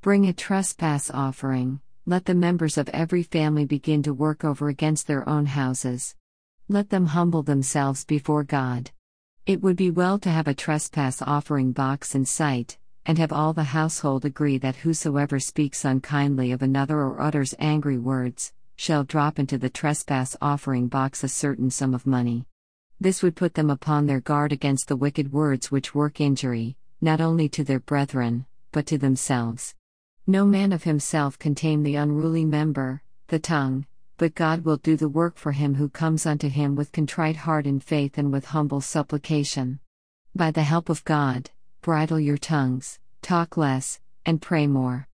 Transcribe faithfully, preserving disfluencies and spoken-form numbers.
Bring a trespass offering. Let the members of every family begin to work over against their own houses. Let them humble themselves before God. It would be well to have a trespass offering box in sight, and have all the household agree that whosoever speaks unkindly of another or utters angry words, shall drop into the trespass offering box a certain sum of money. This would put them upon their guard against the wicked words which work injury, not only to their brethren, but to themselves. No man of himself can tame the unruly member, the tongue, but God will do the work for him who comes unto him with contrite heart in faith and with humble supplication. By the help of God, bridle your tongues, talk less, and pray more.